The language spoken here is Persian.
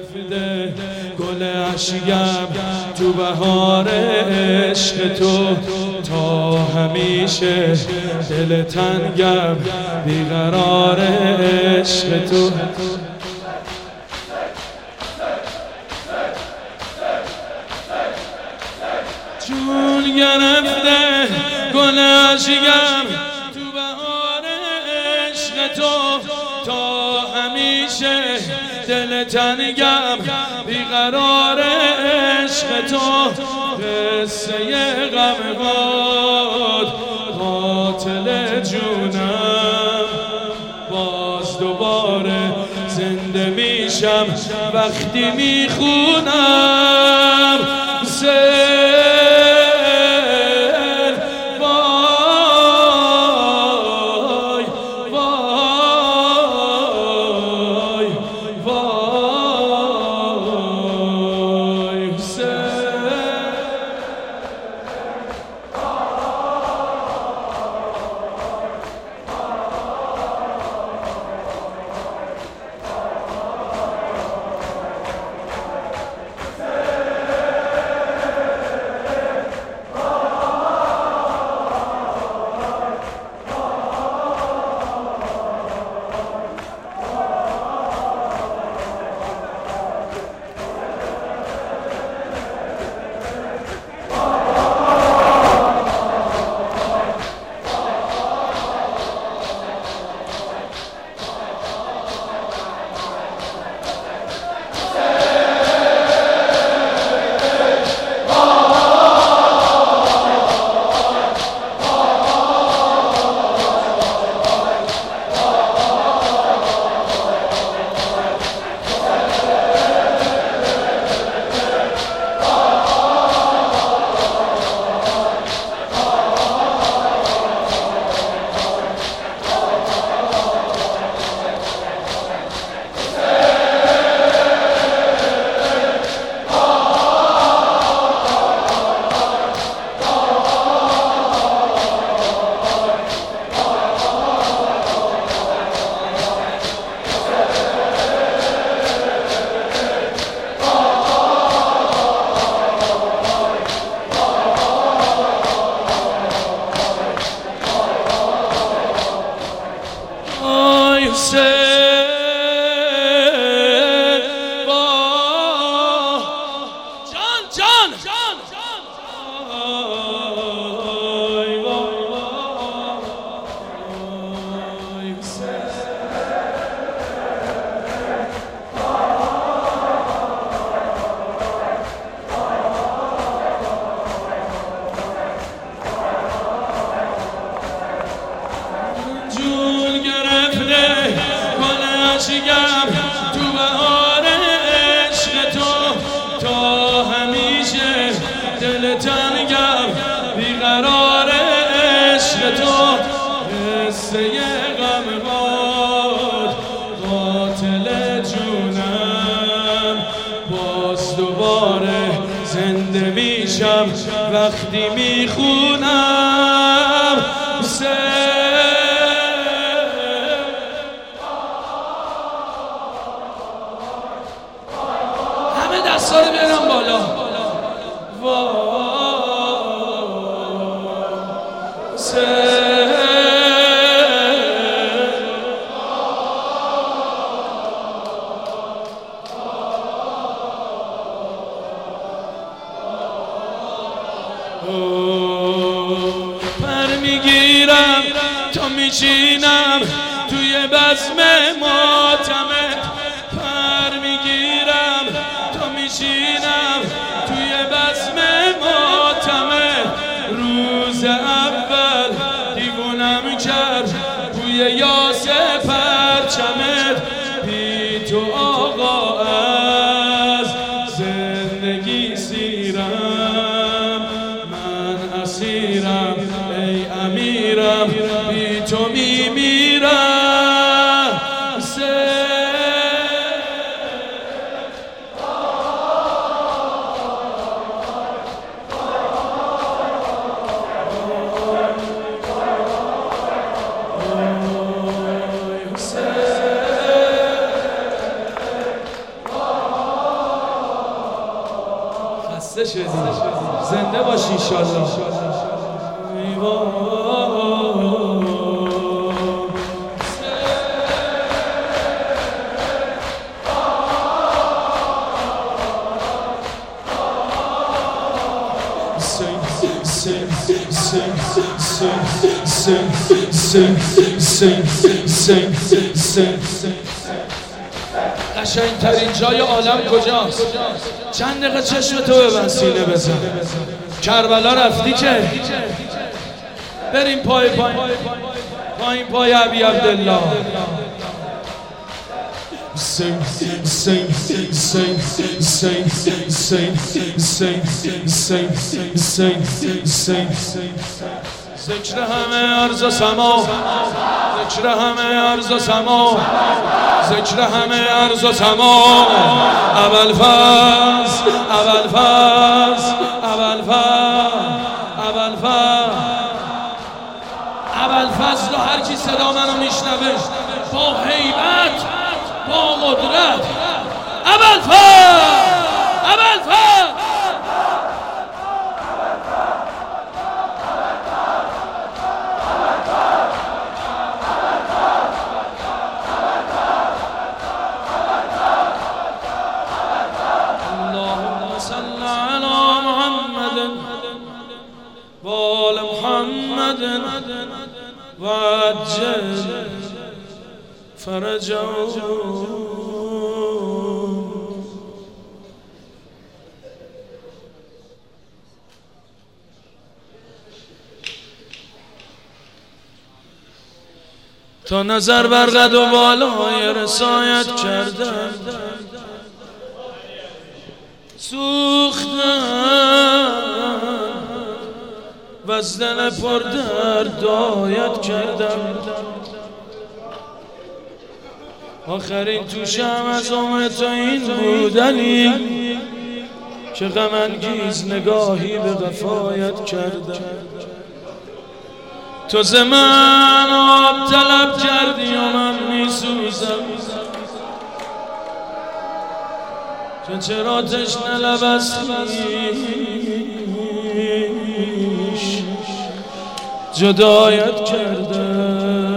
گرفته گل اشکم تو بهار عشق تو، تا همیشه دل تنگم بیقرار عشق تو. جون گرفته گل اشکم تو بهار عشق تو، تا همیشه دل تنگم بیقرار عشق تو. قصه غم بود قاتل جونم، باز دوباره زنده میشم وقتی میخونم. تو بهار عشق تو، تا همیشه دل تنگم بیقرار عشق تو. قصه غم بود قاتل جونم، باز دوباره زنده میشم وقتی میخونم. دستا رو بیارم بالا. پر میگیرم تا میچینم توی بزم ماتمت، پر میگیرم تا میچینم توی بزم ماتمت. روز اول دیوونم کرد بوی یاس پرچمت، بی تو آقا از زندگی سیرم، من اسیرم ای امیرم، بی تو میمیرم. خسته شدی، زنده باشی انشالله. قشنگترین جای عالم کجاست؟ چند دقیقه چشم تو ببند، سینه بزن. کربلا رفتی که بریم پای ابی عبدالله. ذکر همه عرض و سما، ذکر همه عرض و سما، ذکر همه عرض و سما. ابوالفضل ابوالفضل ابوالفضل ابوالفضل ابوالفضل. هر کی صدا منو میشنوه با هیبت، با قدرت، ابوالفضل ابوالفضل. وعجل فرجهم. تا نظر بر قد و بالای رسایت کردن، سوختن و از دل پر درد آیت کردم. آخرین توشم از عمر تو این بودنی که غم انگیز نگاهی به وفایت کردم. تو ز من آب طلب کردی و من میسوزم، تو چرا تشنه لب از خویش جدایت کردم.